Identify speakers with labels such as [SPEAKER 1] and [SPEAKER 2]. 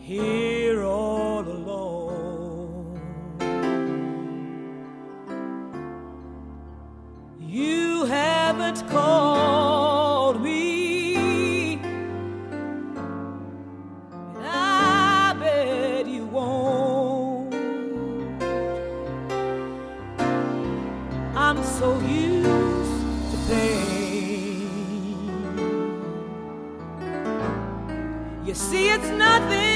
[SPEAKER 1] here all alone. You haven't called me, and I bet you won't. I'm so used to pain. You see, it's nothing